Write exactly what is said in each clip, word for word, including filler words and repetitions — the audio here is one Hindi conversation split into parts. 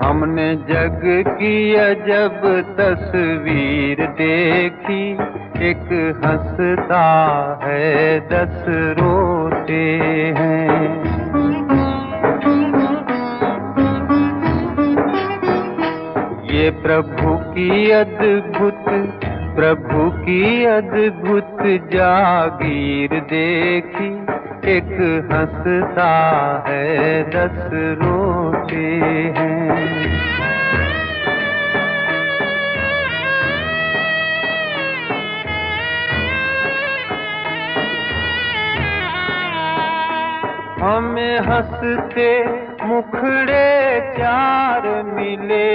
हमने जग की अजब तस्वीर देखी, एक हंसता है दस रोते हैं। ये प्रभु की अद्भुत प्रभु की अद्भुत जागीर देखी, एक हंसता है दस रोते हैं। हमें हंसते मुखड़े चार मिले,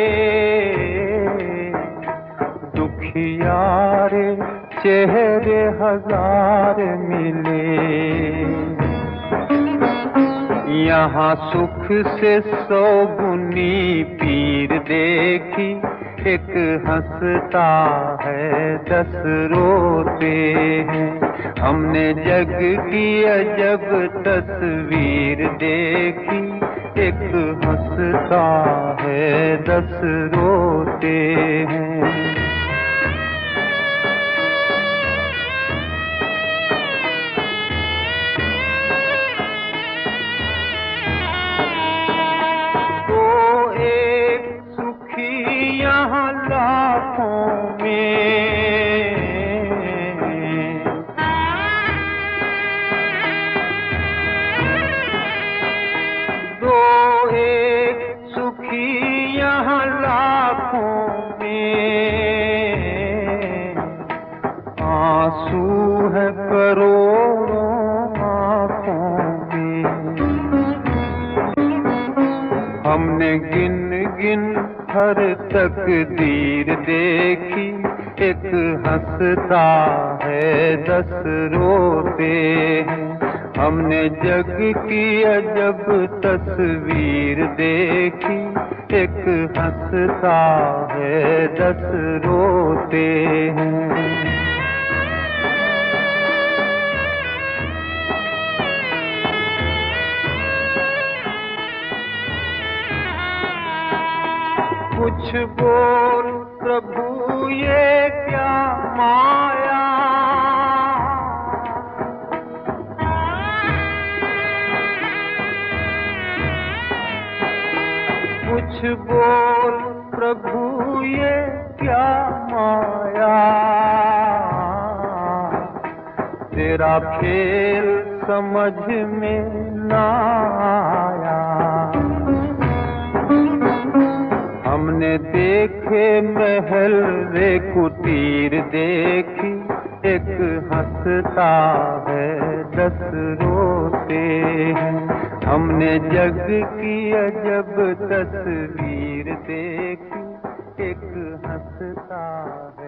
दुखियारे चेहरे हजार मिले। यहाँ सुख से सौ गुनी पीर देखी, एक हंसता है दस रोते हैं। हमने जग की अजब तस्वीर देखी, एक हंसता है दस रोते हैं। यहाँ लाखों में दो एक सुखी, यहाँ लाखों में आंसू है करोड़ों आँखों में। हमने गिन गिन हर तकदीर देखी, एक हंसता है दस रोते हैं। हमने जग की अजब तस्वीर देखी, एक हंसता है दस रोते हैं। कुछ बोल प्रभु ये क्या माया, कुछ बोल प्रभु ये क्या माया। तेरा खेल समझ में ना आया। हमने देखे महल रे कुटीर देखी, एक हंसता है दस रोते हैं। हमने जग की अजब तस्वीर देखी, एक हंसता है।